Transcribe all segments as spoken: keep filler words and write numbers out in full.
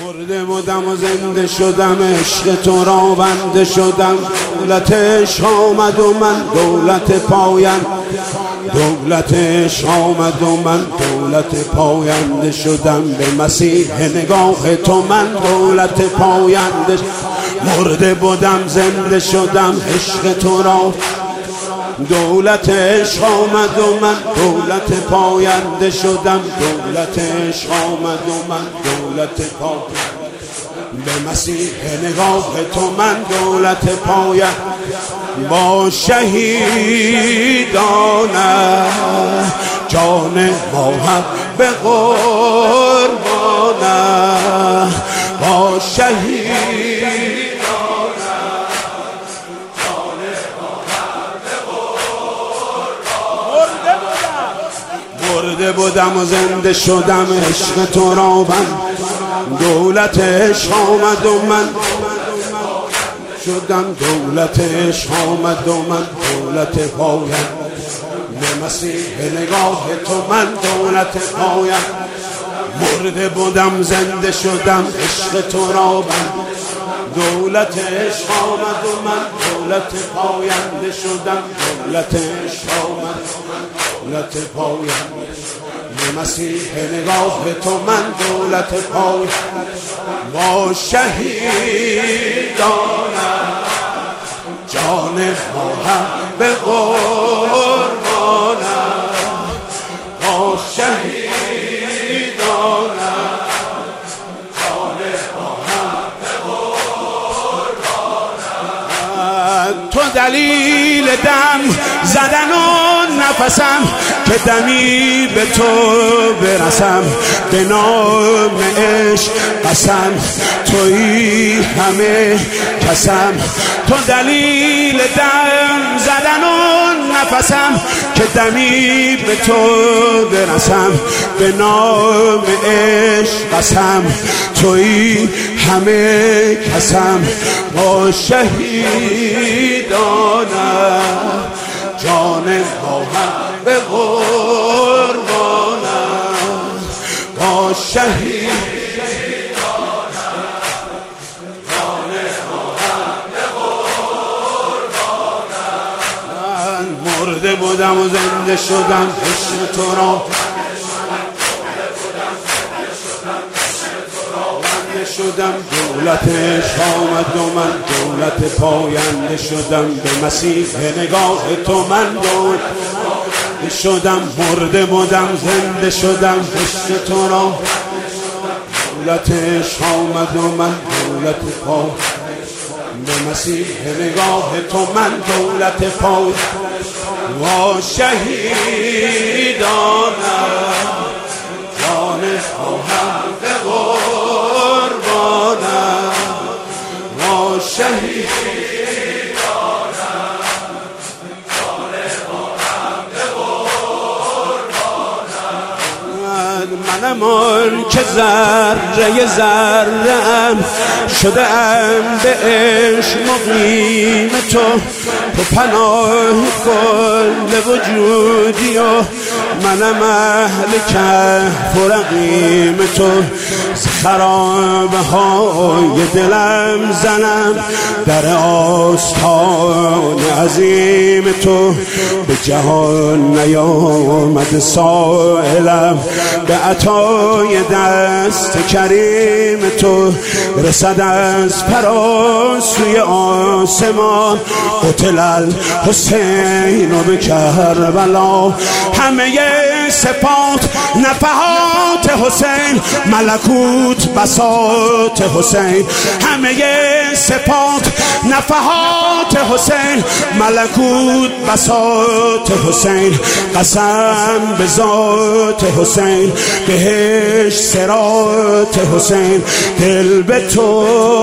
مرده بودم و زنده شدم، عشق تو را بنده شدم. دولت عشق آمد و من دولت پایم، دولت عشق آمد و من دولت پاینده شدم. به مسیح نگاه تو من دولت پاینده. مرده بودم زنده شدم، عشق تو را دولت عشق آمد و من دولت پاینده شدم. دولت عشق آمد و من دولت پاینده. به مسیح نگاه تو من دولت پاینده. با شهیدانه جان ما هم به قربانه. با شهید مرده بودم و زنده شدم، عشق تو را بند. دولت عشق آمد و من شدم، دولت عشق آمد و من دولت پایم. به مسیح نگاه تو من دولت پایم. مرده بودم زنده شدم، عشق تو را بند. دولت عشق آمد و من دولت پاینده شدم. دولت عشق آمد دولت پاینده. به مسیح نگاه تو من دولت پاینده. با شهیدانه جان ما هم به قربانه. با شهیدانه جان ما هم به قربانه. تو دلیل دم زدن و نفسم که دمی به تو برسم. به نام عشق قسم تویی همه کسم. تو دلیل دم زدن و نفسم که دمی به تو برسم. به نام عشق قسم تویی همه کسم. با شهیدانه جان ما هم به قربانه. با شهیدانه جان ما هم به قربانه. مرده بودم و زنده شدم، عشق تو را شدم. دولت عشق آمد و من دولت پاینده شدم. به مسیح نگاه تو من دولت شدم. مرده بودم زنده شدم، عشق تو را دولت عشق آمد و من دولت پاینده. به مسیح نگاه تو من دولت پاینده. و شهیدانه جان ما هم به قربانه. و شهیدانه جان ما هم به قربانه. منم آن که ذره ذره‌ام شده‌ام به عشق مقیم تو. تو پناه کل وجودی و منم اهل کهف و رقیم تو. خرابه های دلم زنم در آستان عظیم تو. به جهان نیامد سائلم به عطای دست کریم تو. رسد از فراسوی آسمان قتل الحسین و به کربلا. همه صفات نفحات حسین، ملکوت بساط حسین. همه صفات نفحات حسین، ملکوت بساط حسین. قسم به ذات حسین، بهشت صراط حسین. دل به تو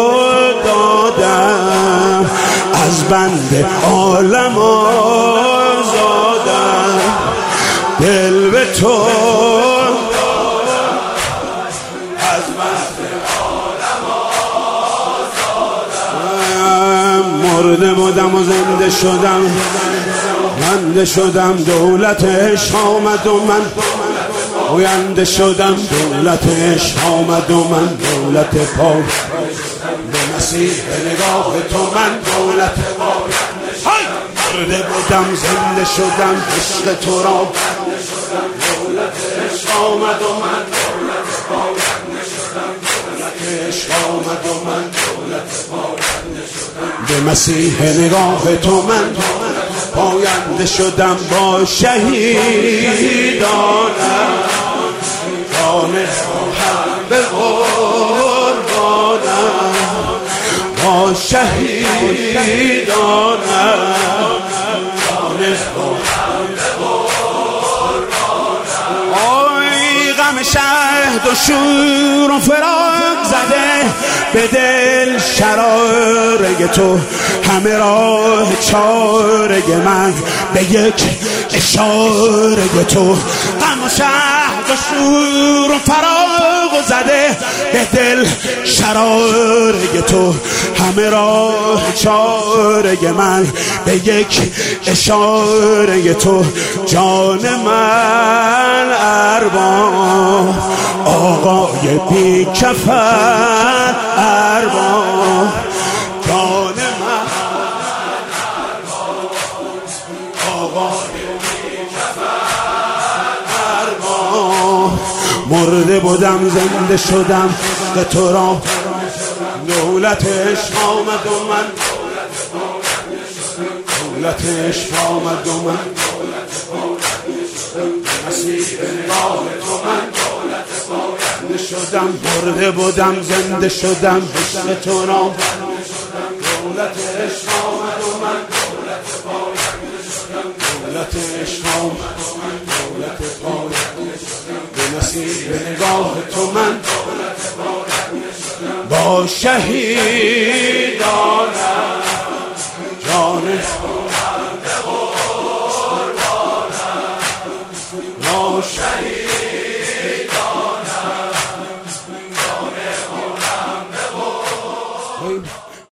دادم، از بند عالم آزادم. دل به تو از بند عالم آزادم. مرده بودم و زنده شدم، زنده شدم. دولت عشق آمد و من پاینده شدم، دولت عشق آمد و من دولت پای به مسیح نگاه تو من دولت پای مرده بودم زنده شدم، عشق تو را دولت عشق آمد و من دولت پاینده شدم، دولت عشق آمد و من دولت پاینده شدم، به مسیح نگاه تو من پاینده شدم. با شهیدانم جان خواهم به قربانم، با شهیدانم جان خواهم به قربانم. آی غم شهد و شور و فراق زده به دل شرارگ تو، همه راه چارگ من به یک اشارگ تو. غم و شهد و شور و فراق زده به دل شرارگ تو، همه راه چارگ من به یک اشارگ تو. جان من ارباب آقای بی کفن ارباب، جان من آقای بی کفن ارباب. مرده بودم زنده شدم به تو را دولت عشق آمد و من دولت عشق آمد و من مسیح نگاه تو من دولت شدم. مرده بودم زنده شدم عشق تو را دولت عشق آمد و من دولت شدم، دولت عشق آمد و من دولت پاینده شدم، به مسیح نگاه تو من با شهیدانم جان خواهم به قربانم، با شهید